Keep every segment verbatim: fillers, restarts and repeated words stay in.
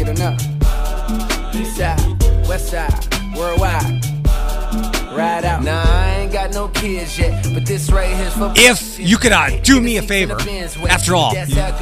get enough. East side, west side, worldwide. Ride out. Nah, I ain't got no kids yet, but this right here's for. If you could uh, do me a favor, after all,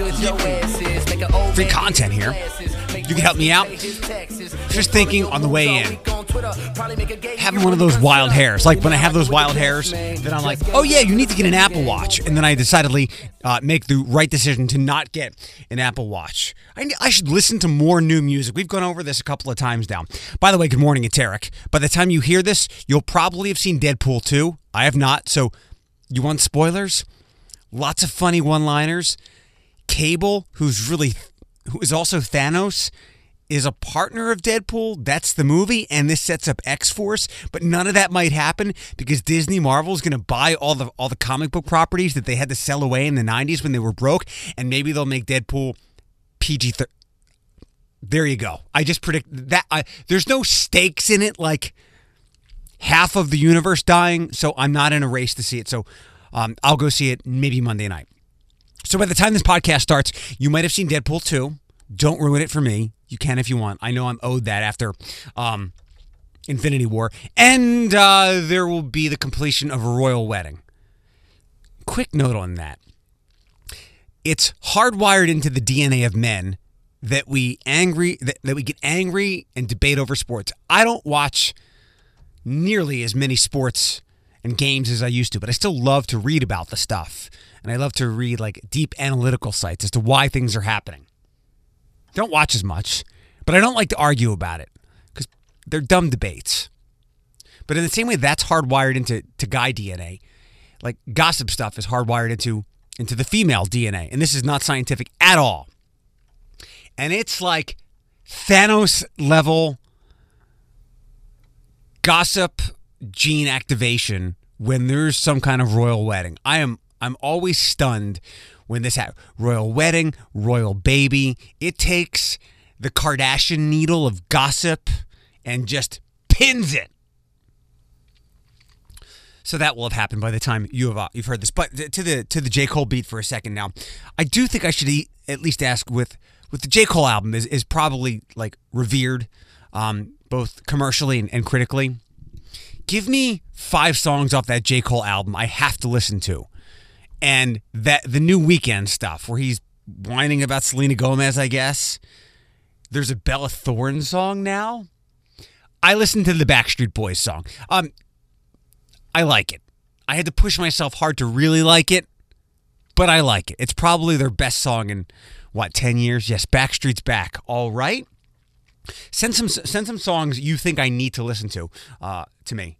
free content here, you can help me out. Just thinking on the way in, having one of those wild hairs. Like when I have those wild hairs, then I'm like, oh yeah, you need to get an Apple Watch. And then I decidedly uh, make the right decision to not get an Apple Watch. I, I should listen to more new music. We've gone over this a couple of times now. By the way, good morning, it's Eric. By the time you hear this, you'll probably have seen Deadpool two. I have not. So you want spoilers? Lots of funny one-liners. Cable, who's really, who is also Thanos, is a partner of Deadpool. That's the movie, and this sets up X-Force, but none of that might happen because Disney Marvel is going to buy all the all the comic book properties that they had to sell away in the nineties when they were broke, and maybe they'll make Deadpool P G thirteen. There you go. I just predict that. I, there's no stakes in it, like half of the universe dying, so I'm not in a race to see it, so um, I'll go see it maybe Monday night. So by the time this podcast starts, you might have seen Deadpool two. Don't ruin it for me. You can if you want. I know I'm owed that after um, Infinity War. And uh, there will be the completion of a royal wedding. Quick note on that. It's hardwired into the D N A of men that we angry that, that we get angry and debate over sports. I don't watch nearly as many sports and games as I used to, but I still love to read about the stuff. And I love to read like deep analytical sites as to why things are happening. Don't watch as much, but I don't like to argue about it because they're dumb debates. But in the same way that's hardwired into to guy D N A, like gossip stuff is hardwired into, into the female D N A. And this is not scientific at all. And it's like Thanos level gossip gene activation when there's some kind of royal wedding. I am I'm always stunned when this happens. Royal wedding, royal baby. It takes the Kardashian needle of gossip and just pins it. So that will have happened by the time you have uh, you've heard this. But to the to the J. Cole beat for a second now, I do think I should e- at least ask with with the J. Cole album is is probably like revered, um, both commercially and, and critically. Give me five songs off that J. Cole album I have to listen to. And that the new Weeknd stuff where he's whining about Selena Gomez, I guess. There's a Bella Thorne song now. I listened to the Backstreet Boys song. Um, I like it. I had to push myself hard to really like it, but I like it. It's probably their best song in, what, ten years? Yes, Backstreet's back. All right. Send some send some songs you think I need to listen to uh, to me.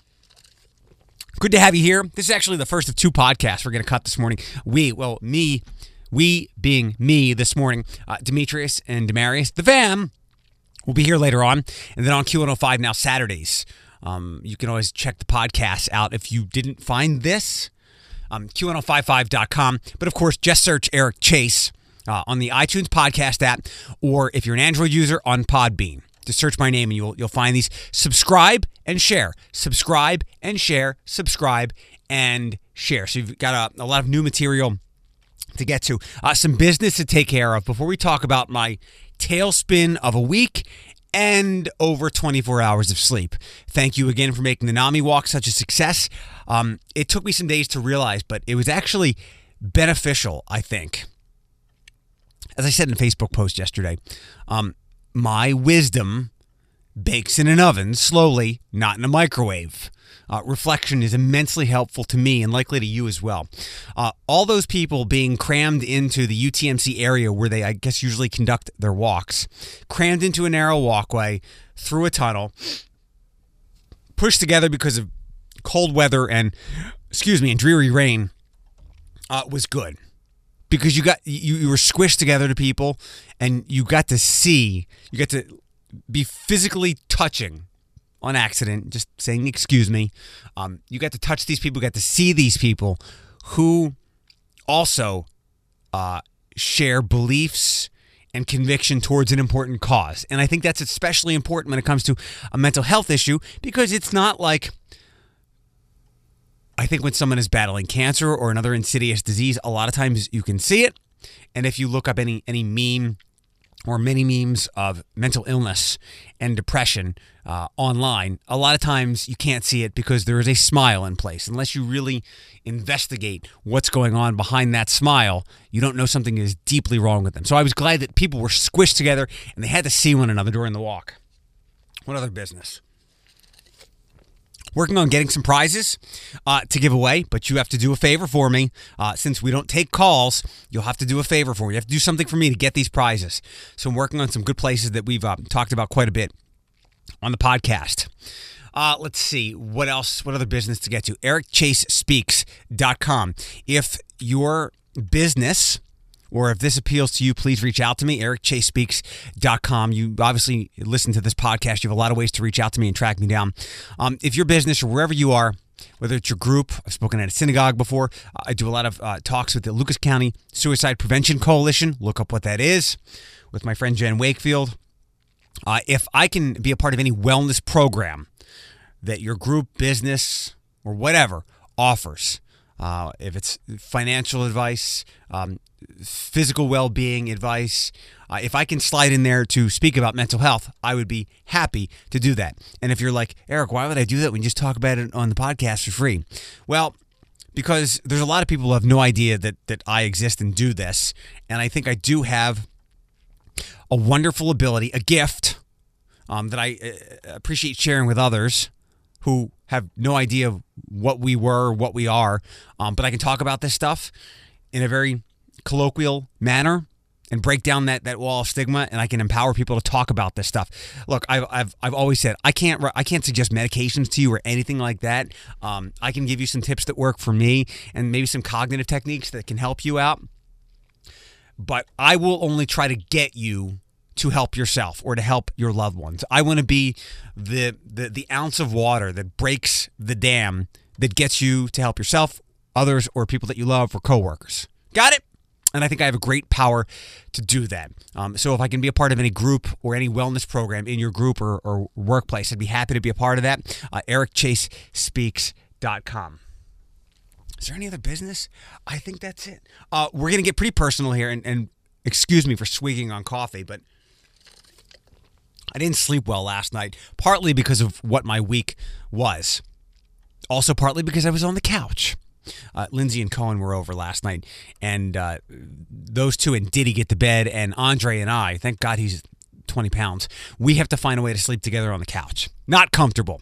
Good to have you here. This is actually the first of two podcasts we're going to cut this morning. We, well, me, we being me this morning, uh, Demetrius and Demarius, the fam, will be here later on. And then on Q one oh five now Saturdays. Um, you can always check the podcast out if you didn't find this. Um, Q ten fifty-five dot com. But of course, just search Eric Chase uh, on the iTunes podcast app, or if you're an Android user, on Podbean. Just search my name and you'll you'll find these. Subscribe and share. Subscribe and share. Subscribe and share. So you've got a, a lot of new material to get to. Uh, some business to take care of before we talk about my tailspin of a week and over twenty-four hours of sleep. Thank you again for making the NAMI walk such a success. Um, it took me some days to realize, but it was actually beneficial, I think. As I said in a Facebook post yesterday, um, my wisdom bakes in an oven slowly, not in a microwave. Uh, reflection is immensely helpful to me and likely to you as well. Uh, all those people being crammed into the U T M C area where they, I guess, usually conduct their walks, crammed into a narrow walkway, through a tunnel, pushed together because of cold weather and, excuse me, and dreary rain, uh, was good. Because you got you, you were squished together to people, and you got to see, you got to be physically touching on accident, just saying, excuse me. Um, you got to touch these people, you got to see these people who also uh, share beliefs and conviction towards an important cause. And I think that's especially important when it comes to a mental health issue, because it's not like, I think when someone is battling cancer or another insidious disease, a lot of times you can see it. And if you look up any any meme or many memes of mental illness and depression uh, online, a lot of times you can't see it because there is a smile in place. Unless you really investigate what's going on behind that smile, you don't know something is deeply wrong with them. So I was glad that people were squished together and they had to see one another during the walk. What other business? Working on getting some prizes uh, to give away, but you have to do a favor for me. Uh, since we don't take calls, you'll have to do a favor for me. You have to do something for me to get these prizes. So I'm working on some good places that we've uh, talked about quite a bit on the podcast. Uh, let's see. What else? What other business to get to? Eric Chase Speaks dot com. If your business, or if this appeals to you, please reach out to me, Eric Chase Speaks dot com. You obviously listen to this podcast. You have a lot of ways to reach out to me and track me down. Um, if your business or wherever you are, whether it's your group, I've spoken at a synagogue before. I do a lot of uh, talks with the Lucas County Suicide Prevention Coalition. Look up what that is with my friend Jen Wakefield. Uh, if I can be a part of any wellness program that your group, business, or whatever offers, uh, if it's financial advice, um, physical well-being advice, uh, if I can slide in there to speak about mental health, I would be happy to do that. And if you're like, Eric, why would I do that when you just talk about it on the podcast for free? Well, because there's a lot of people who have no idea that that I exist and do this, and I think I do have a wonderful ability, a gift um, that I uh, appreciate sharing with others who have no idea what we were, what we are, um, but I can talk about this stuff in a very colloquial manner and break down that, that wall of stigma, and I can empower people to talk about this stuff. Look, I've I've I've always said I can't I can't suggest medications to you or anything like that. Um, I can give you some tips that work for me and maybe some cognitive techniques that can help you out. But I will only try to get you to help yourself or to help your loved ones. I want to be the, the the ounce of water that breaks the dam that gets you to help yourself, others, or people that you love, or coworkers. Got it? And I think I have a great power to do that. Um, so if I can be a part of any group or any wellness program in your group or, or workplace, I'd be happy to be a part of that. Uh, Eric Chase Speaks dot com. Is there any other business? I think that's it. Uh, we're going to get pretty personal here, and, and excuse me for swigging on coffee, but I didn't sleep well last night, partly because of what my week was. Also partly because I was on the couch. Uh, Lindsay and Cohen were over last night, and uh, those two and Diddy get to bed, and Andre and I, thank God he's twenty pounds, we have to find a way to sleep together on the couch. Not comfortable.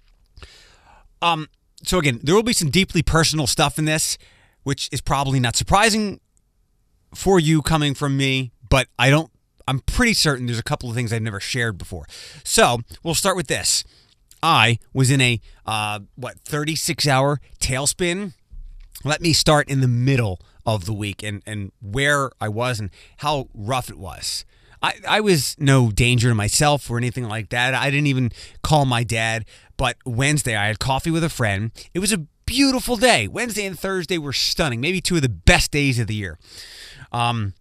Um. So again, there will be some deeply personal stuff in this, which is probably not surprising for you coming from me, but I don't, I'm pretty certain there's a couple of things I've never shared before. So we'll start with this. I was in a, uh, what, thirty-six hour tailspin. Let me start in the middle of the week and, and where I was and how rough it was. I, I was no danger to myself or anything like that. I didn't even call my dad. But Wednesday, I had coffee with a friend. It was a beautiful day. Wednesday and Thursday were stunning. Maybe two of the best days of the year. Um,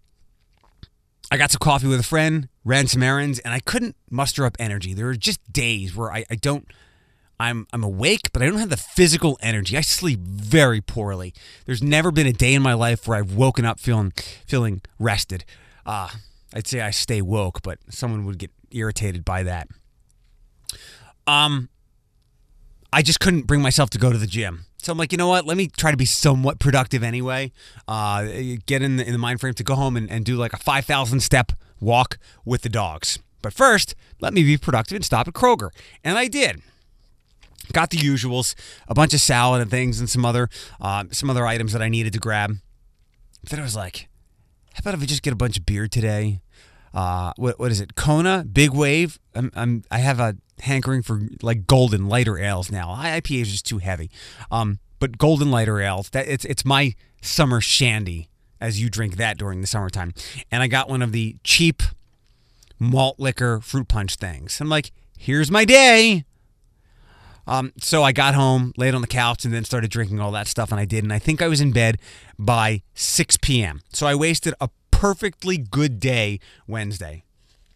I got some coffee with a friend, ran some errands, and I couldn't muster up energy. There were just days where I, I don't, I'm I'm awake, but I don't have the physical energy. I sleep very poorly. There's never been a day in my life where I've woken up feeling feeling rested. Uh, I'd say I stay woke, but someone would get irritated by that. Um, I just couldn't bring myself to go to the gym. So I'm like, you know what? Let me try to be somewhat productive anyway. Uh, get in the, in the mind frame to go home and, and do like a five thousand step walk with the dogs. But first, let me be productive and stop at Kroger. And I did. Got the usuals, a bunch of salad and things and some other uh, some other items that I needed to grab. Then I was like, how about if we just get a bunch of beer today? Uh, what what is it? Kona, Big Wave. I'm, I'm I have a hankering for like golden lighter ales now. I P A is just too heavy. Um, but golden lighter ales. That it's it's my summer shandy as you drink that during the summertime. And I got one of the cheap malt liquor fruit punch things. I'm like, here's my day. Um, so I got home, laid on the couch, and then started drinking all that stuff, and I did. And I think I was in bed by six p.m. So I wasted a perfectly good day Wednesday.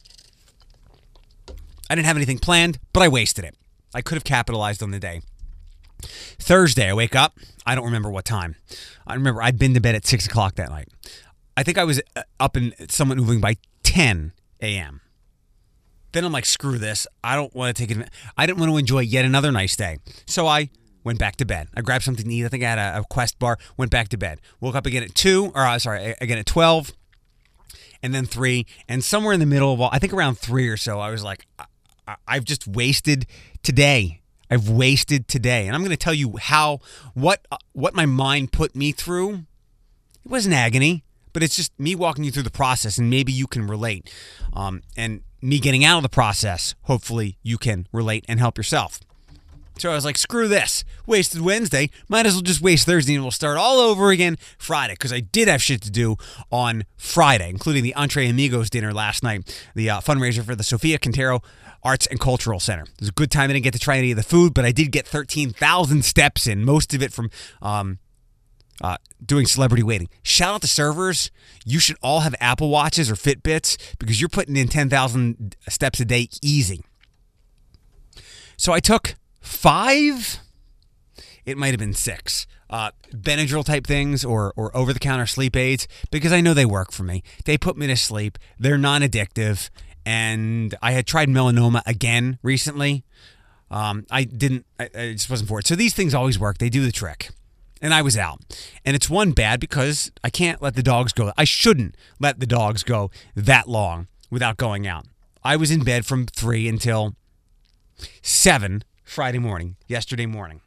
I didn't have anything planned, but I wasted it. I could have capitalized on the day. Thursday, I wake up. I don't remember what time. I remember I'd been to bed at six o'clock that night. I think I was up and somewhat moving by ten a.m. Then I'm like, screw this. I don't want to take it. I didn't want to enjoy yet another nice day. So I went back to bed. I grabbed something to eat. I think I had a, a Quest bar. Went back to bed. Woke up again at two, or uh, sorry, again at twelve, and then three. And somewhere in the middle of all, I think around three or so, I was like, I, I, I've just wasted today. I've wasted today. And I'm going to tell you how, what, uh, what my mind put me through. It wasn't agony, but it's just me walking you through the process, and maybe you can relate. Um, and me getting out of the process, hopefully you can relate and help yourself. So I was like, screw this. Wasted Wednesday. Might as well just waste Thursday, and we'll start all over again Friday, because I did have shit to do on Friday, including the Entre Amigos dinner last night, the uh, fundraiser for the Sofia Quintero Arts and Cultural Center. It was a good time. I didn't get to try any of the food, but I did get thirteen thousand steps in, most of it from um, uh, doing celebrity waiting. Shout out to servers. You should all have Apple Watches or Fitbits, because you're putting in ten thousand steps a day easy. So I took five, it might have been six, uh, Benadryl type things or or over-the-counter sleep aids, because I know they work for me. They put me to sleep. They're non-addictive. And I had tried melanoma again recently. Um, I didn't, I, I just wasn't for it. So these things always work. They do the trick. And I was out. And it's one, bad because I can't let the dogs go. I shouldn't let the dogs go that long without going out. I was in bed from three until seven Friday morning, yesterday morning.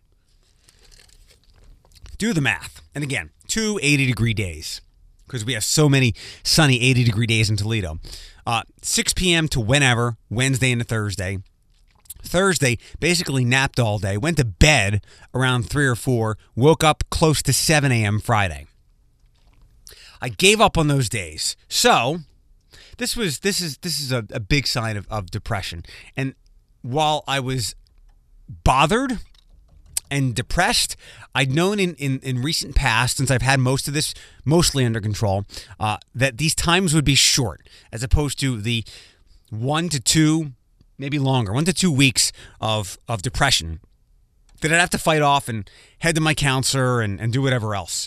Do the math. And again, two eighty-degree days, because we have so many sunny eighty-degree days in Toledo. Uh, six p.m. to whenever, Wednesday into Thursday. Thursday, basically napped all day, went to bed around three or four, woke up close to seven a.m. Friday. I gave up on those days. So, this was this is this is a, a big sign of, of depression. And while I was bothered and depressed, I'd known in, in, in recent past, since I've had most of this mostly under control, uh, that these times would be short, as opposed to the one to two, maybe longer, one to two weeks of, of depression that I'd have to fight off and head to my counselor and, and do whatever else.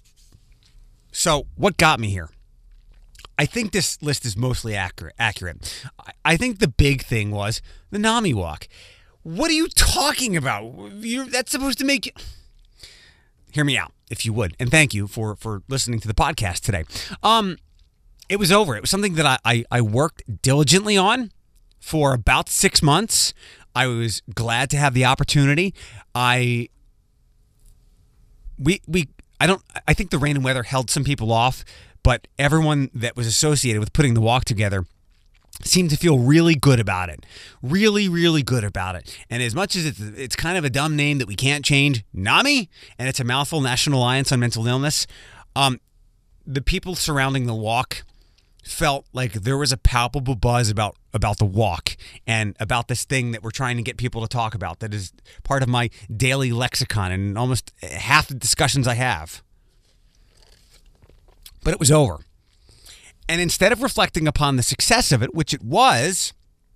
So what got me here? I think this list is mostly accurate. accurate. I think the big thing was the NAMI walk. What are you talking about? You're, that's supposed to make you... Hear me out, if you would. And thank you for, for listening to the podcast today. Um, it was over. It was something that I, I, I worked diligently on for about six months. I was glad to have the opportunity. I... We... we I don't... I think the rain and weather held some people off, but everyone that was associated with putting the walk together seemed to feel really good about it. Really, really good about it. And as much as it's, it's kind of a dumb name that we can't change, NAMI, and it's a mouthful, National Alliance on Mental Illness, um, the people surrounding the walk felt like there was a palpable buzz about, about the walk and about this thing that we're trying to get people to talk about that is part of my daily lexicon and almost half the discussions I have. But it was over. And instead of reflecting upon the success of it, which it was,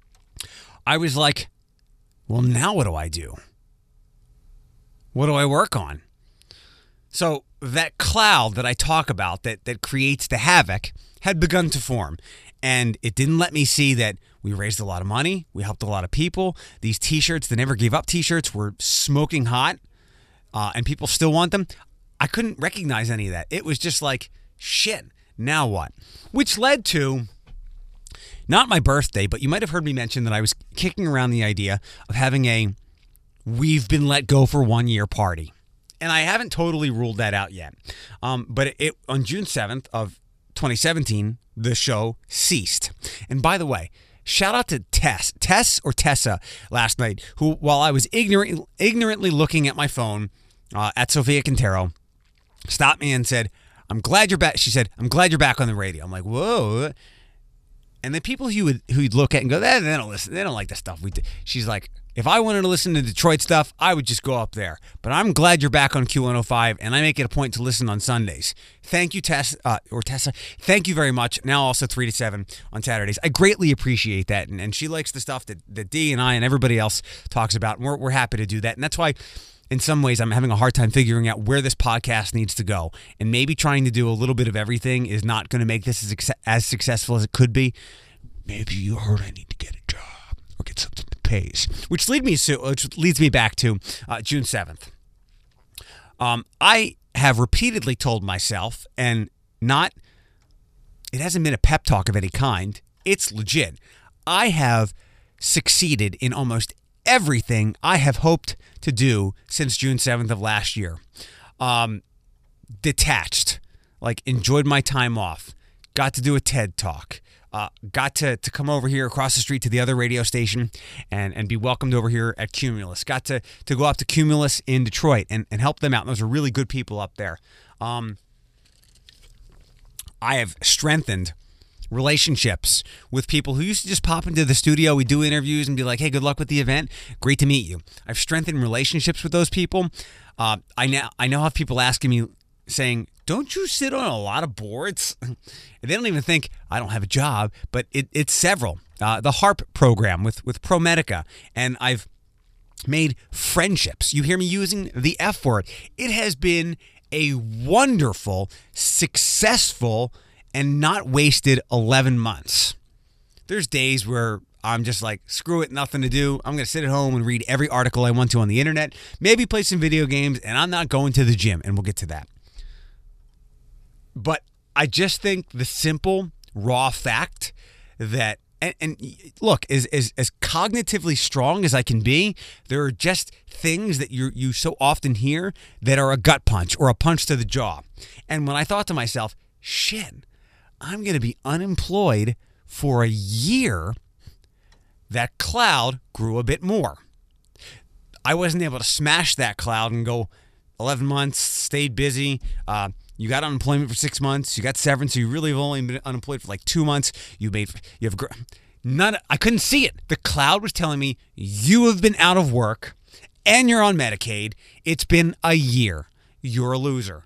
I was like, well, now what do I do? What do I work on? So that cloud that I talk about that, that creates the havoc had begun to form. And it didn't let me see that we raised a lot of money. We helped a lot of people. These T-shirts, the Never Gave Up T-shirts, were smoking hot. Uh, and people still want them. I couldn't recognize any of that. It was just like, shit. Now what? Which led to, not my birthday, but you might have heard me mention that I was kicking around the idea of having a we've been let go for one year party. And I haven't totally ruled that out yet. Um, but it, it on June seventh of twenty seventeen, the show ceased. And by the way, shout out to Tess, Tess or Tessa last night, who, while I was ignorant, ignorantly looking at my phone uh, at Sofia Quintero, stopped me and said, I'm glad you're back. She said, I'm glad you're back on the radio. I'm like, whoa. And the people who would who'd look at and go, they, they don't listen. They don't like the stuff we do. She's like, if I wanted to listen to Detroit stuff, I would just go up there. But I'm glad you're back on Q one oh five, and I make it a point to listen on Sundays. Thank you, Tess, uh, or Tessa. Thank you very much. Now also three to seven on Saturdays. I greatly appreciate that. And, and she likes the stuff that, that Dee and I and everybody else talks about. And we're, we're happy to do that. And that's why, in some ways, I'm having a hard time figuring out where this podcast needs to go. And maybe trying to do a little bit of everything is not going to make this as, as successful as it could be. maybe you heard I need to get a job or get something that pays. Which leads me to, which leads me back to uh, June seventh. Um, I have repeatedly told myself, and not, it hasn't been a pep talk of any kind. It's legit. I have succeeded in almost everything I have hoped to do since June seventh of last year. Um, detached, like enjoyed my time off, got to do a TED Talk, uh, got to, to come over here across the street to the other radio station and, and be welcomed over here at Cumulus. Got to, to go up to Cumulus in Detroit and, and help them out. And those are really good people up there. Um, I have strengthened relationships with people who used to just pop into the studio. We do interviews and be like, hey, good luck with the event. Great to meet you. I've strengthened relationships with those people. Uh, I now I now have people asking me, saying, don't you sit on a lot of boards? And they don't even think I don't have a job, but it, it's several. Uh, the HARP program with, with ProMedica, and I've made friendships. You hear me using the F word. It has been a wonderful, successful, and not wasted eleven months. There's days where I'm just like, screw it, nothing to do. I'm going to sit at home and read every article I want to on the internet, maybe play some video games, and I'm not going to the gym, and we'll get to that. But I just think the simple, raw fact that, and, and look, as, as as cognitively strong as I can be, there are just things that you you so often hear that are a gut punch or a punch to the jaw. And when I thought to myself, shit, I'm going to be unemployed for a year, that cloud grew a bit more. I wasn't able to smash that cloud and go eleven months, stayed busy. Uh, you got unemployment for six months. You got severance, so you really have only been unemployed for like two months. You made, you have none. I couldn't see it. The cloud was telling me you have been out of work and you're on Medicaid. It's been a year. You're a loser.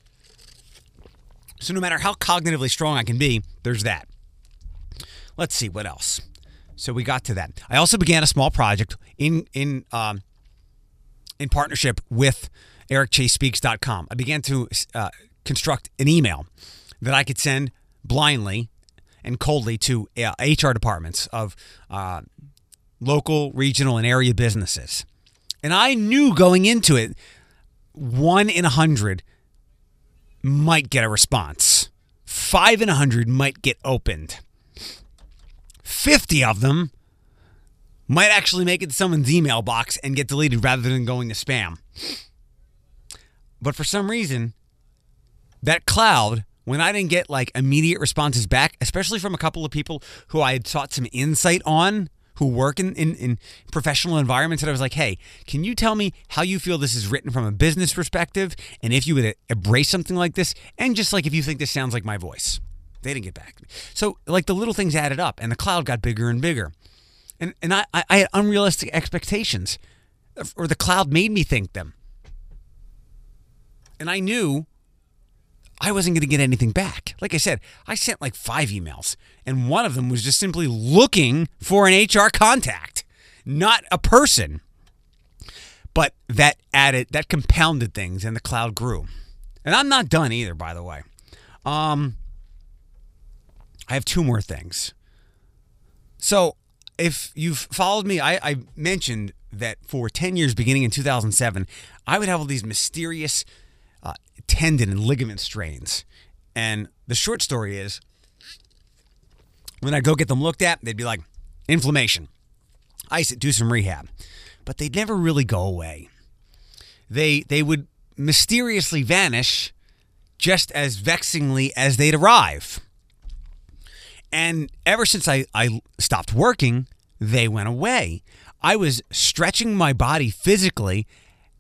So no matter how cognitively strong I can be, there's that. Let's see what else. So we got to that. I also began a small project in in um, in partnership with Eric Chase Speaks dot com. I began to uh, construct an email that I could send blindly and coldly to uh, H R departments of uh, local, regional, and area businesses. And I knew going into it, one in a hundred might get a response. Five in a hundred might get opened. fifty of them might actually make it to someone's email box and get deleted rather than going to spam. But for some reason, that cloud, when I didn't get like immediate responses back, especially from a couple of people who I had sought some insight on, who work in, in, in professional environments, that I was like, hey, can you tell me how you feel this is written from a business perspective, and if you would embrace something like this, and just like if you think this sounds like my voice. They didn't get back to me. So like the little things added up, and the cloud got bigger and bigger. And and I, I had unrealistic expectations, or the cloud made me think them. And I knew I wasn't going to get anything back. Like I said, I sent like five emails, and one of them was just simply looking for an H R contact, not a person. But that added, that compounded things, and the cloud grew. And I'm not done either, by the way. Um, I have two more things. So if you've followed me, I, I mentioned that for ten years, beginning in two thousand seven, I would have all these mysterious uh, tendon and ligament strains. And the short story is, when I'd go get them looked at, they'd be like, inflammation. Ice it, do some rehab. But they'd never really go away. They they would mysteriously vanish just as vexingly as they'd arrive. And ever since I, I stopped working, they went away. I was stretching my body physically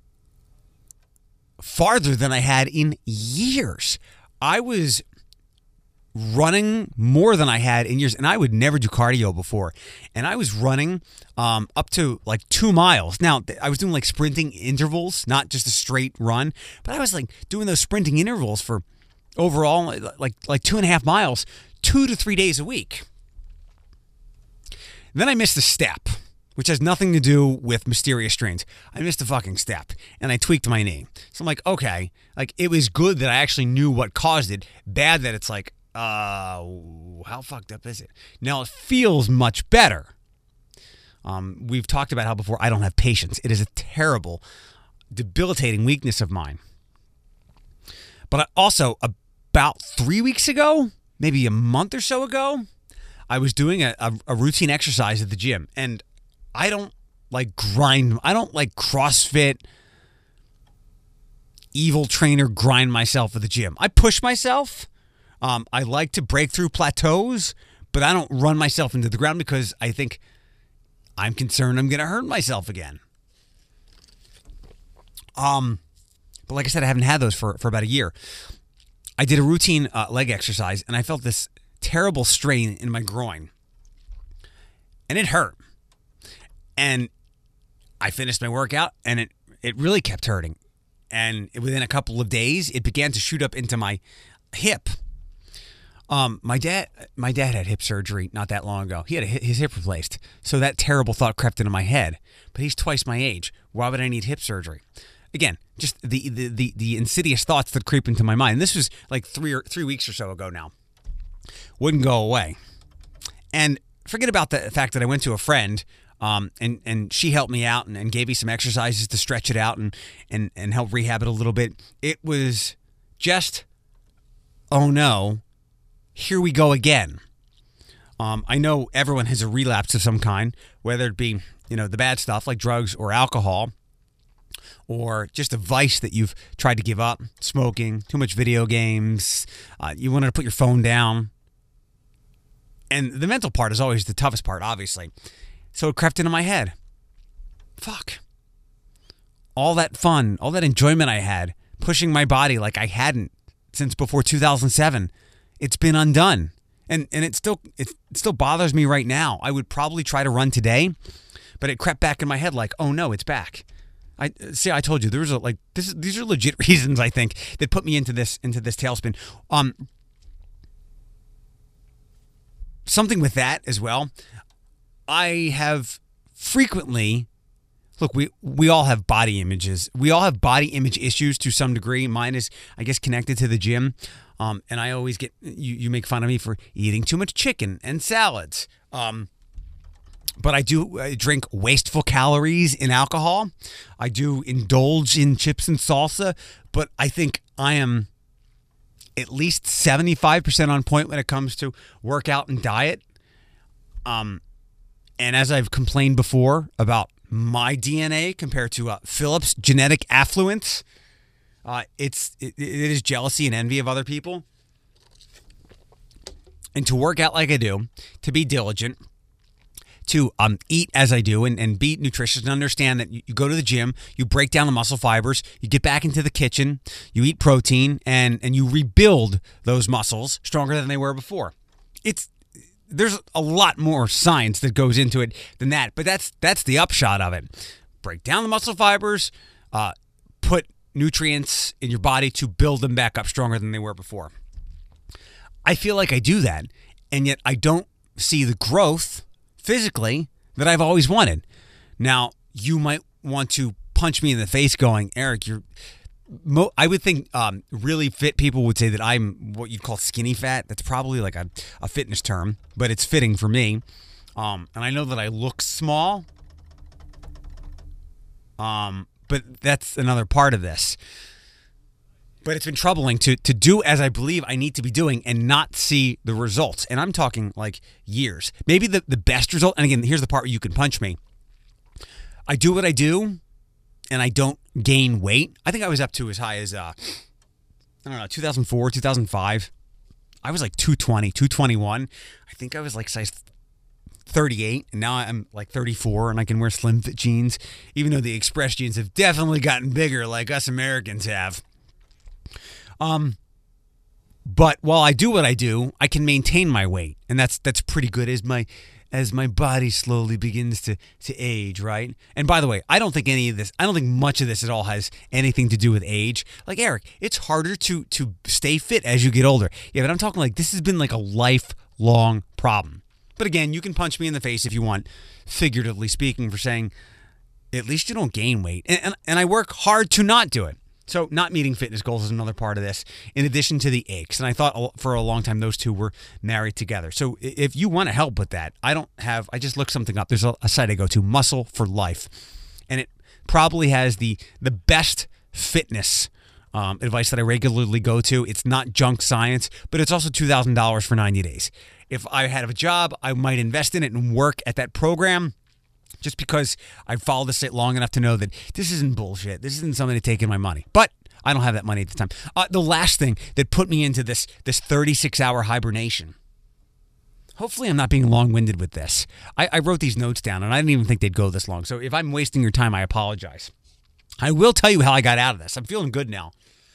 farther than I had in years. I was running more than I had in years, and I would never do cardio before. And I was running um, up to like two miles. Now, I was doing like sprinting intervals, not just a straight run, but I was like doing those sprinting intervals for overall like like two and a half miles, two to three days a week. Then I missed a step, which has nothing to do with mysterious strains. I missed a fucking step, and I tweaked my knee. So I'm like, okay, like it was good that I actually knew what caused it. Bad that it's like Uh, how fucked up is it? Now, it feels much better. Um, we've talked about how before I don't have patience. It is a terrible, debilitating weakness of mine. But I also, about three weeks ago, maybe a month or so ago, I was doing a, a, a routine exercise at the gym. And I don't like grind. I don't like CrossFit, evil trainer grind myself at the gym. I push myself. Um, I like to break through plateaus, but I don't run myself into the ground because I think I'm concerned I'm going to hurt myself again. Um, but like I said, I haven't had those for, for about a year. I did a routine uh, leg exercise, and I felt this terrible strain in my groin. And it hurt. And I finished my workout, and it, it really kept hurting. And within a couple of days, it began to shoot up into my hip. Um, my dad, my dad had hip surgery not that long ago. He had a, his hip replaced, so that terrible thought crept into my head. But he's twice my age. Why would I need hip surgery? Again, just the the the, the insidious thoughts that creep into my mind. And this was like three or three weeks or so ago now. Wouldn't go away. And forget about the fact that I went to a friend, um, and and she helped me out and, and gave me some exercises to stretch it out and and and help rehab it a little bit. It was just, oh no. Here we go again. Um, I know everyone has a relapse of some kind, whether it be, you know, the bad stuff like drugs or alcohol, or just a vice that you've tried to give up, smoking, too much video games, uh, you wanted to put your phone down. And the mental part is always the toughest part, obviously. So it crept into my head. Fuck. All that fun, all that enjoyment I had, pushing my body like I hadn't since before two thousand seven. It's been undone, and and it still it still bothers me right now. I would probably try to run today, but it crept back in my head like, oh no, it's back. I see. I told you there was a like this. These are legit reasons I think that put me into this into this tailspin. Um, something with that as well. I have frequently. Look, we, we all have body images. We all have body image issues to some degree. Mine is, I guess, connected to the gym. Um, and I always get, you, you make fun of me for eating too much chicken and salads. Um, but I do uh, drink wasteful calories in alcohol. I do indulge in chips and salsa. But I think I am at least seventy-five percent on point when it comes to workout and diet. Um, and as I've complained before about my D N A compared to uh, Philip's genetic affluence, uh, it's it, it is jealousy and envy of other people. And to work out like I do, to be diligent, to um eat as I do, and, and be nutritious, and understand that you, you go to the gym, you break down the muscle fibers, you get back into the kitchen, you eat protein, and and you rebuild those muscles stronger than they were before. It's There's a lot more science that goes into it than that, but that's that's the upshot of it. Break down the muscle fibers, uh, put nutrients in your body to build them back up stronger than they were before. I feel like I do that, and yet I don't see the growth physically that I've always wanted. Now, you might want to punch me in the face going, Eric, you're... Mo- I would think um, really fit people would say that I'm what you'd call skinny fat. That's probably like a, a fitness term, but it's fitting for me. Um, and I know that I look small, um, but that's another part of this. But it's been troubling to to do as I believe I need to be doing and not see the results. And I'm talking like years. Maybe the, the best result, and again, here's the part where you can punch me. I do what I do, and I don't gain weight. I think I was up to as high as, uh, I don't know, two thousand four, two thousand five. I was like two twenty, two twenty-one. I think I was like size thirty-eight, and now I'm like thirty-four, and I can wear slim fit jeans, even though the Express jeans have definitely gotten bigger like us Americans have. Um, but while I do what I do, I can maintain my weight, and that's that's pretty good as my as my body slowly begins to, to age, right? And by the way, I don't think any of this, I don't think much of this at all has anything to do with age. Like, Eric, it's harder to to stay fit as you get older. Yeah, but I'm talking like this has been like a lifelong problem. But again, you can punch me in the face if you want, figuratively speaking, for saying, at least you don't gain weight. And, and, and I work hard to not do it. So not meeting fitness goals is another part of this, in addition to the aches. And I thought for a long time those two were married together. So if you want to help with that, I don't have, I just looked something up. There's a, a site I go to, Muscle for Life. And it probably has the the best fitness um, advice that I regularly go to. It's not junk science, but it's also two thousand dollars for ninety days. If I had a job, I might invest in it and work at that program. Just because I've followed this site long enough to know that this isn't bullshit. This isn't somebody taking my money. But I don't have that money at the time. Uh, the last thing that put me into this this thirty-six hour hibernation. Hopefully I'm not being long-winded with this. I, I wrote these notes down, and I didn't even think they'd go this long. So if I'm wasting your time, I apologize. I will tell you how I got out of this. I'm feeling good now.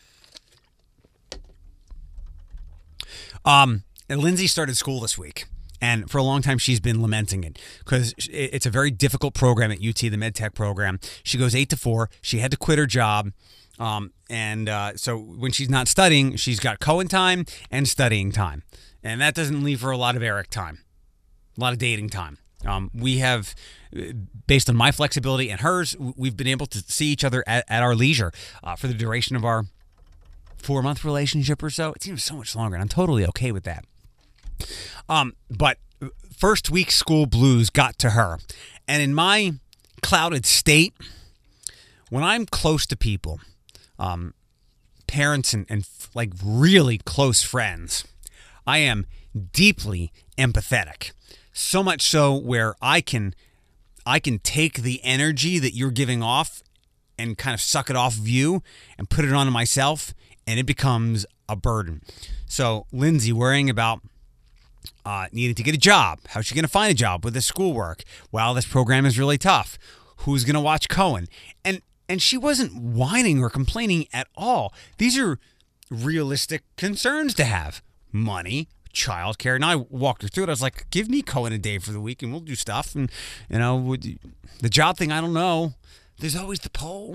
Um, and Lindsay started school this week. And for a long time, she's been lamenting it because it's a very difficult program at U T, the MedTech program. She goes eight to four. She had to quit her job. Um, and uh, so when she's not studying, she's got Cohen time and studying time. And that doesn't leave her a lot of Eric time, a lot of dating time. Um, we have, based on my flexibility and hers, we've been able to see each other at, at our leisure uh, for the duration of our four-month relationship or so. It seems so much longer, and I'm totally okay with that. Um, but first week school blues got to her. And in my clouded state, when I'm close to people, um, parents and, and like really close friends, I am deeply empathetic. So much so where I can, I can take the energy that you're giving off and kind of suck it off of you and put it onto myself, and it becomes a burden. So Lindsay worrying about Uh, needing to get a job. How's she going to find a job with this schoolwork? Well, this program is really tough. Who's going to watch Cohen? And and she wasn't whining or complaining at all. These are realistic concerns to have. Money, childcare. And I walked her through it. I was like, give me Cohen a day for the week and we'll do stuff. And, you know, the job thing, I don't know. There's always the poll.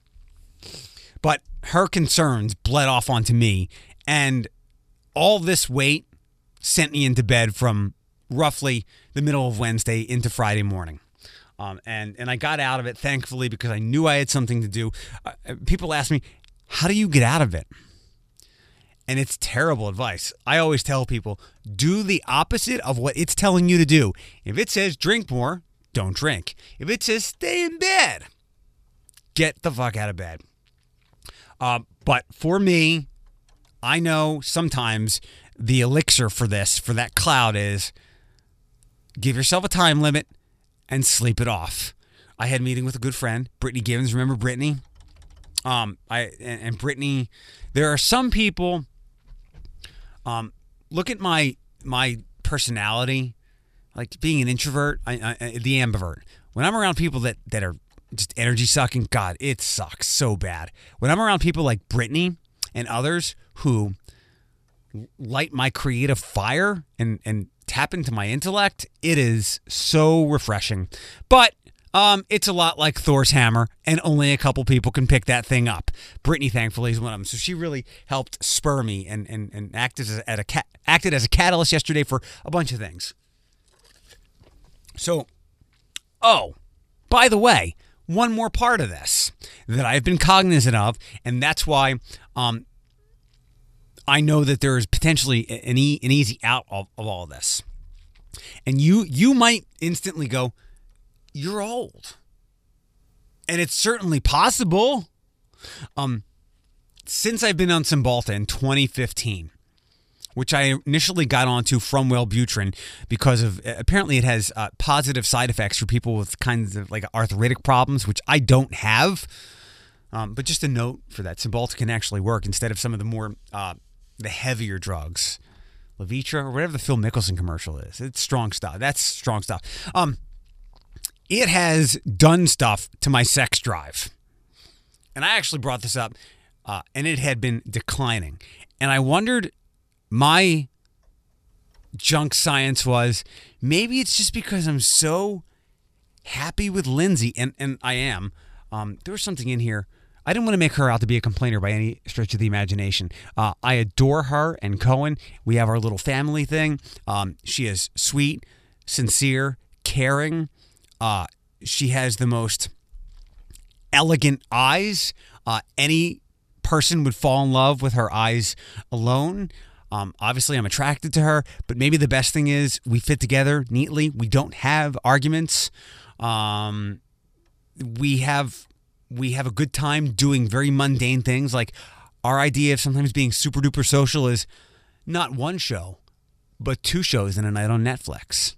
But her concerns bled off onto me. And all this weight sent me into bed from roughly the middle of Wednesday into Friday morning. Um, and, and I got out of it, thankfully, because I knew I had something to do. Uh, people ask me, how do you get out of it? And it's terrible advice. I always tell people, do the opposite of what it's telling you to do. If it says drink more, don't drink. If it says stay in bed, get the fuck out of bed. Uh, but for me, I know sometimes the elixir for this, for that cloud, is give yourself a time limit and sleep it off. I had a meeting with a good friend, Brittany Givens. Remember Brittany? Um, I and, and Brittany, there are some people, um, look at my my personality, like being an introvert, I, I, the ambivert. When I'm around people that, that are just energy sucking, God, it sucks so bad. When I'm around people like Brittany and others who light my creative fire and, and tap into my intellect, it is so refreshing. But um, it's a lot like Thor's hammer, and only a couple people can pick that thing up. Brittany, thankfully, is one of them. So she really helped spur me and and, and acted, as a, a, acted as a catalyst yesterday for a bunch of things. So, oh, by the way, one more part of this that I've been cognizant of, and that's why um, I know that there is potentially an, e- an easy out of, of all this. And you you might instantly go, you're old. And it's certainly possible. Um, since I've been on Cymbalta in twenty fifteen, which I initially got onto from Wellbutrin because of, apparently it has uh, positive side effects for people with kinds of like arthritic problems, which I don't have. Um, but just a note for that, Cymbalta can actually work instead of some of the more uh, the heavier drugs, Levitra or whatever the Phil Mickelson commercial is. It's strong stuff. That's strong stuff. Um, it has done stuff to my sex drive, and I actually brought this up, uh, and it had been declining, and I wondered. My junk science was, maybe it's just because I'm so happy with Lindsay, and, and I am. Um, there was something in here. I didn't want to make her out to be a complainer by any stretch of the imagination. Uh, I adore her and Cohen. We have our little family thing. Um, she is sweet, sincere, caring. Uh, she has the most elegant eyes uh, any person would fall in love with her eyes alone. Um, obviously, I'm attracted to her, but maybe the best thing is we fit together neatly. We don't have arguments. Um, we have we have a good time doing very mundane things. Like our idea of sometimes being super duper social is not one show, but two shows in a night on Netflix.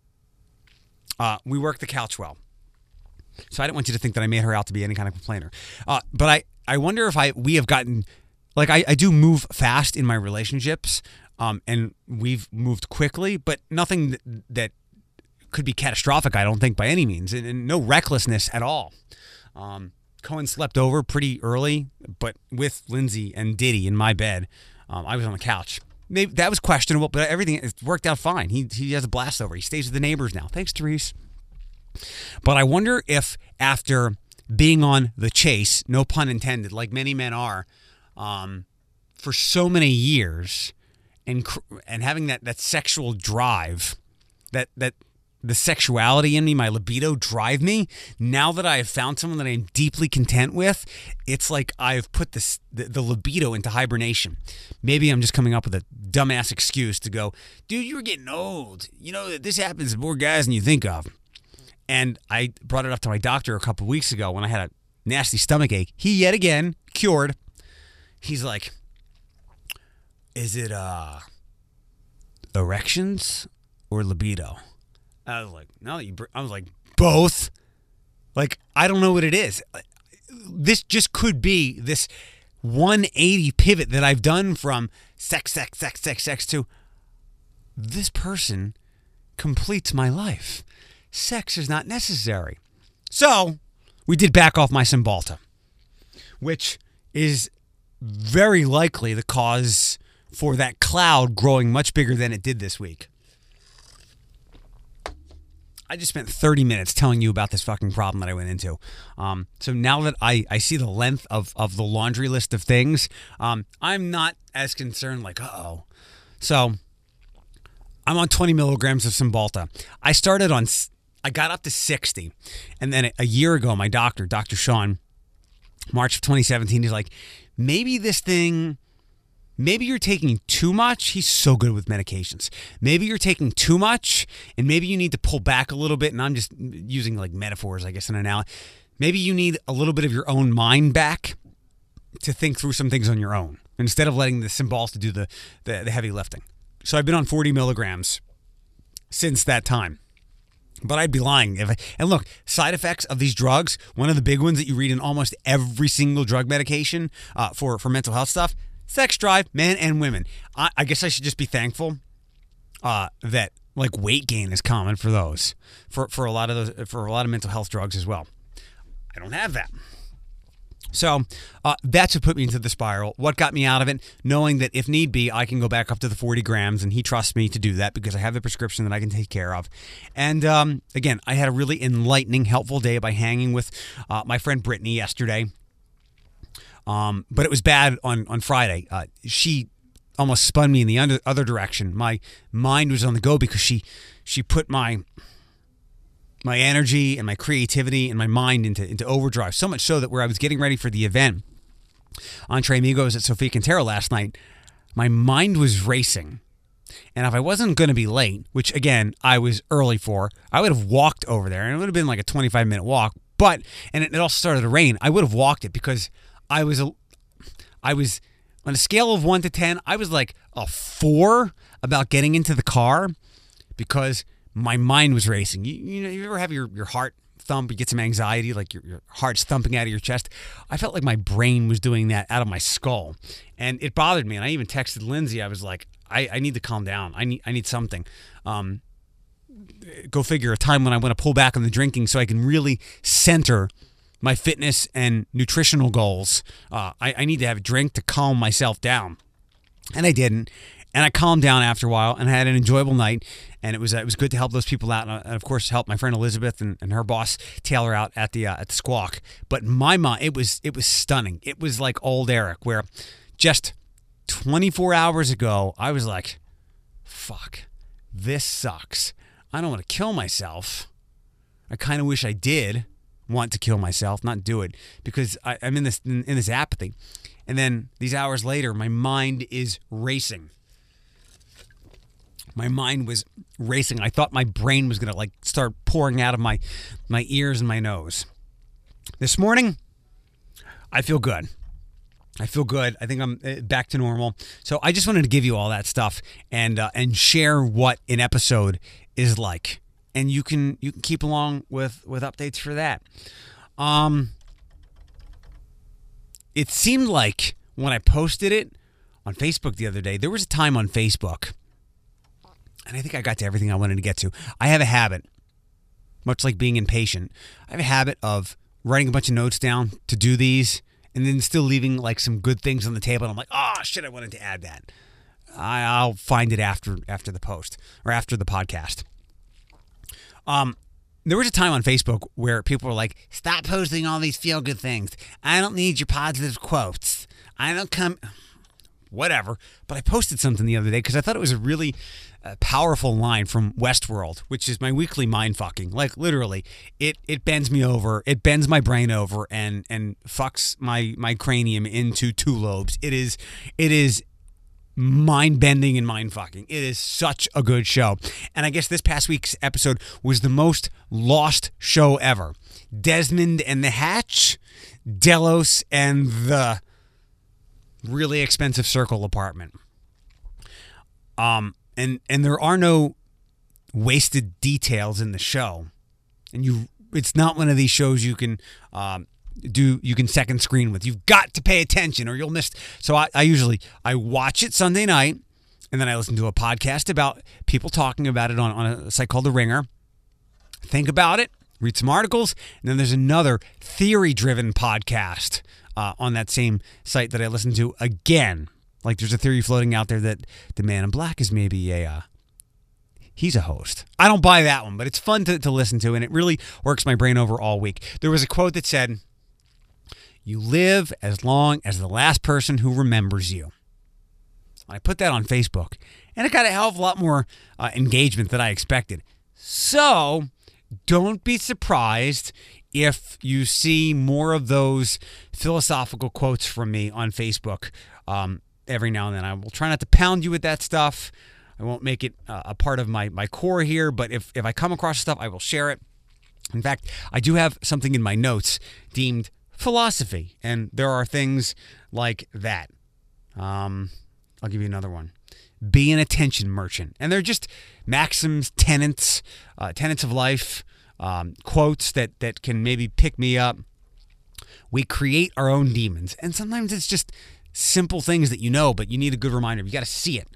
Uh, we work the couch well. So I didn't want you to think that I made her out to be any kind of complainer. Uh, but I, I wonder if I we have gotten, like I, I do move fast in my relationships, um, and we've moved quickly, but nothing that, that could be catastrophic, I don't think, by any means, and, and no recklessness at all. Um, Cohen slept over pretty early, but with Lindsay and Diddy in my bed, um, I was on the couch. Maybe that was questionable, but everything it worked out fine. He he has a blast over. He stays with the neighbors now. Thanks, Therese. But I wonder if after being on the chase, no pun intended, like many men are, um, for so many years, and and having that, that sexual drive, that that the sexuality in me, my libido drive me, now that I have found someone that I'm deeply content with, it's like I've put this the, the libido into hibernation. Maybe I'm just coming up with a dumbass excuse to go, dude, you're getting old. You know, this happens to more guys than you think of. And I brought it up to my doctor a couple weeks ago when I had a nasty stomach ache. He, yet again, cured. He's like, is it uh, erections or libido? I was like, no, you. I was like, both. Like, I don't know what it is. This just could be this one eighty pivot that I've done from sex, sex, sex, sex, sex to this person completes my life. Sex is not necessary. So we did back off my Cymbalta, which is very likely the cause for that cloud growing much bigger than it did this week. I just spent thirty minutes telling you about this fucking problem that I went into. Um, so now that I, I see the length of, of the laundry list of things, um, I'm not as concerned like, uh-oh. So I'm on twenty milligrams of Cymbalta. I started on, I got up to sixty. And then a year ago, my doctor, Doctor Sean, March of twenty seventeen, he's like, maybe this thing... Maybe you're taking too much. He's so good with medications. Maybe you're taking too much, and maybe you need to pull back a little bit. And I'm just using like metaphors, I guess, in an analogy. Maybe you need a little bit of your own mind back to think through some things on your own instead of letting the Cymbalta do the, the, the heavy lifting. So I've been on forty milligrams since that time. But I'd be lying if I, and look, side effects of these drugs, one of the big ones that you read in almost every single drug medication uh, for, for mental health stuff, sex drive, men and women. I, I guess I should just be thankful uh, that like weight gain is common for those, for for a lot of those, for a lot of mental health drugs as well. I don't have that, so uh, that's what put me into the spiral. What got me out of it? Knowing that if need be, I can go back up to the forty grams, and he trusts me to do that because I have the prescription that I can take care of. And um, again, I had a really enlightening, helpful day by hanging with uh, my friend Brittany yesterday. Um, but it was bad on, on Friday. Uh, she almost spun me in the under, other direction. My mind was on the go because she she put my my energy and my creativity and my mind into, into overdrive. So much so that where I was getting ready for the event on Entre Amigos at Sofia Quintero last night, my mind was racing. And if I wasn't going to be late, which again, I was early for, I would have walked over there. And it would have been like a twenty-five minute walk. But, and it, it also started to rain, I would have walked it because I was, a, I was on a scale of one to ten, I was like a four about getting into the car because my mind was racing. You, you know, you ever have your, your heart thump, you get some anxiety, like your, your heart's thumping out of your chest? I felt like my brain was doing that out of my skull, and it bothered me. And I even texted Lindsay. I was like, I, I need to calm down. I need I need something. Um, go figure, a time when I want to pull back on the drinking so I can really center my fitness and nutritional goals. Uh, I, I need to have a drink to calm myself down. And I didn't. And I calmed down after a while and had an enjoyable night. And it was uh, it was good to help those people out. And, of course, help my friend Elizabeth and, and her boss Taylor out at the uh, at the Squawk. But my mind, it was, it was stunning. It was like old Eric, where just twenty-four hours ago, I was like, fuck, this sucks. I don't want to kill myself. I kind of wish I did. want to kill myself, not do it, because I, I'm in this in, in this apathy. And then these hours later, my mind is racing. My mind was racing. I thought my brain was going to like start pouring out of my my ears and my nose. This morning, I feel good. I feel good. I think I'm back to normal. So I just wanted to give you all that stuff and uh, and share what an episode is like. And you can you can keep along with, with updates for that. Um, it seemed like when I posted it on Facebook the other day, there was a time on Facebook, and I think I got to everything I wanted to get to. I have a habit, much like being impatient. I have a habit of writing a bunch of notes down to do these, and then still leaving like some good things on the table. And I'm like, oh shit, I wanted to add that. I, I'll find it after after the post or after the podcast. Um, there was a time on Facebook where people were like, stop posting all these feel-good things. I don't need your positive quotes. I don't come... Whatever. But I posted something the other day because I thought it was a really uh, powerful line from Westworld, which is my weekly mind-fucking. Like, literally, it it bends me over, it bends my brain over, and and fucks my, my cranium into two lobes. It is... It is... mind-bending and mind-fucking. It is such a good show. And I guess this past week's episode was the most lost show ever. Desmond and the Hatch, Delos and the really expensive Circle apartment. Um, and, and there are no wasted details in the show. And you, it's not one of these shows you can... Um, do you can second screen with. You've got to pay attention or you'll miss. So I, I usually I watch it Sunday night, and then I listen to a podcast about people talking about it on, on a site called The Ringer. Think about it, read some articles, and then there's another theory-driven podcast uh, on that same site that I listen to again. Like there's a theory floating out there that the Man in Black is maybe a uh, he's a host. I don't buy that one, but it's fun to, to listen to, and it really works my brain over all week. There was a quote that said, "You live as long as the last person who remembers you." I put that on Facebook, and it got a hell of a lot more uh, engagement than I expected. So don't be surprised if you see more of those philosophical quotes from me on Facebook um, every now and then. I will try not to pound you with that stuff. I won't make it uh, a part of my, my core here, but if, if I come across stuff, I will share it. In fact, I do have something in my notes deemed philosophy, and there are things like that. Um, I'll give you another one. Be an attention merchant. And they're just maxims, tenets, uh, tenets of life, um, quotes that, that can maybe pick me up. We create our own demons. And sometimes it's just simple things that you know, but you need a good reminder. You got to see it.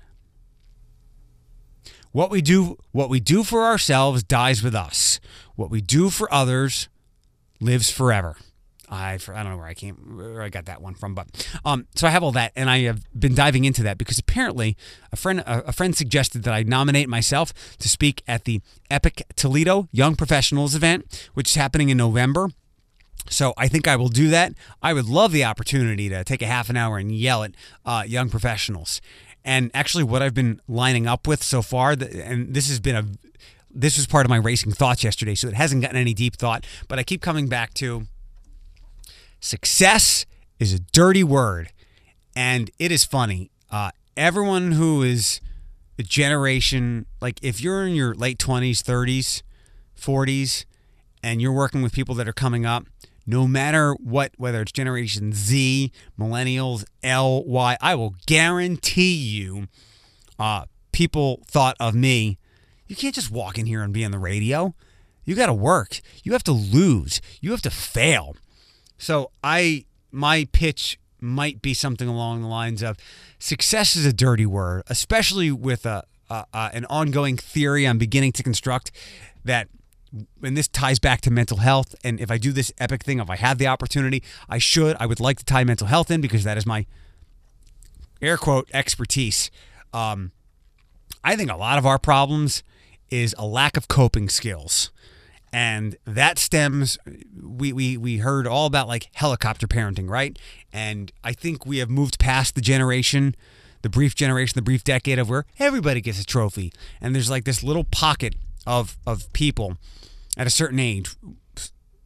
What we do, what we do for ourselves dies with us. What we do for others lives forever. I, I don't know where I came, where I got that one from, but um, so I have all that, and I have been diving into that because apparently a friend a, a friend suggested that I nominate myself to speak at the Epic Toledo Young Professionals event, which is happening in November. So I think I will do that. I would love the opportunity to take a half an hour and yell at uh, young professionals. And actually, what I've been lining up with so far, and this has been a this was part of my racing thoughts yesterday, so it hasn't gotten any deep thought, but I keep coming back to. Success is a dirty word, and it is funny. Uh, everyone who is a generation, like if you're in your late twenties, thirties, forties, and you're working with people that are coming up, no matter what, whether it's Generation Z, Millennials, L, Y, I will guarantee you uh, people thought of me, you can't just walk in here and be on the radio. You got to work. You have to lose. You have to fail. So I, my pitch might be something along the lines of success is a dirty word, especially with a, a, a an ongoing theory I'm beginning to construct that, and this ties back to mental health. And if I do this epic thing, if I have the opportunity, I should, I would like to tie mental health in because that is my air quote expertise. Um, I think a lot of our problems is a lack of coping skills. And that stems, we, we, we heard all about like helicopter parenting, right? And I think we have moved past the generation, the brief generation, the brief decade of where everybody gets a trophy. And there's like this little pocket of, of people at a certain age,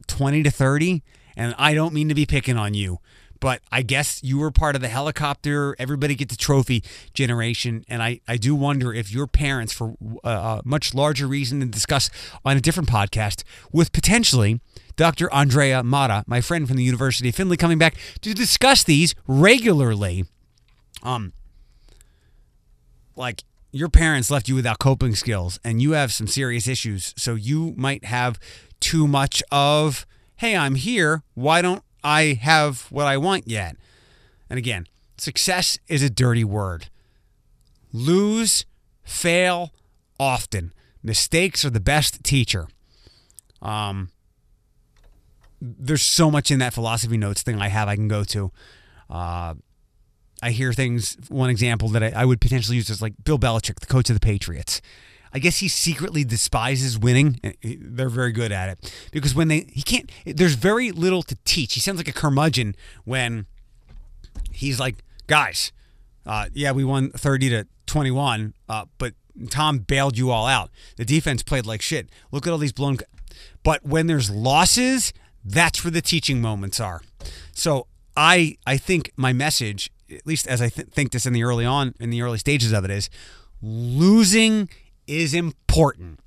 twenty to thirty, and I don't mean to be picking on you, but I guess you were part of the helicopter, everybody gets a trophy generation, and I, I do wonder if your parents, for a, a much larger reason to discuss on a different podcast, with potentially Doctor Andrea Mata, my friend from the University of Findlay, coming back to discuss these regularly. Um, like, your parents left you without coping skills, and you have some serious issues, so you might have too much of, hey, I'm here, why don't I have what I want yet? And again, success is a dirty word. Lose, fail often. Mistakes are the best teacher. Um, there's so much in that philosophy notes thing I have I can go to. Uh, I hear things, one example that I, I would potentially use is like Bill Belichick, the coach of the Patriots. I guess he secretly despises winning. They're very good at it because when they, he can't, there's very little to teach. He sounds like a curmudgeon when he's like, guys, uh, yeah, we won thirty to twenty-one, uh, but Tom bailed you all out. The defense played like shit. Look at all these blown, but when there's losses, that's where the teaching moments are. So I, I think my message, at least as I th- think this in the early on, in the early stages of it, is losing is important.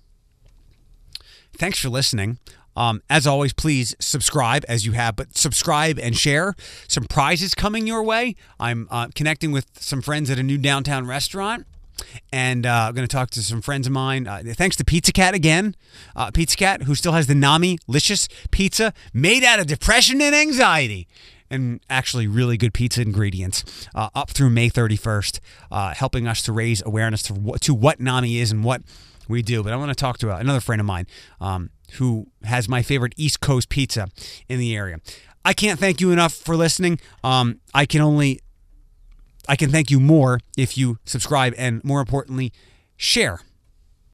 Thanks for listening. Um, as always, please subscribe as you have, but subscribe and share. Some prizes coming your way. I'm uh, connecting with some friends at a new downtown restaurant, and uh, I'm going to talk to some friends of mine. Uh, thanks to Pizza Cat again. Uh, Pizza Cat, who still has the Nami-licious pizza made out of depression and anxiety. And actually really good pizza ingredients uh, up through May thirty-first, uh, helping us to raise awareness to what, to what NAMI is and what we do. But I want to talk to another friend of mine um, who has my favorite East Coast pizza in the area. I can't thank you enough for listening. Um, I can only, I can thank you more if you subscribe and, more importantly, share.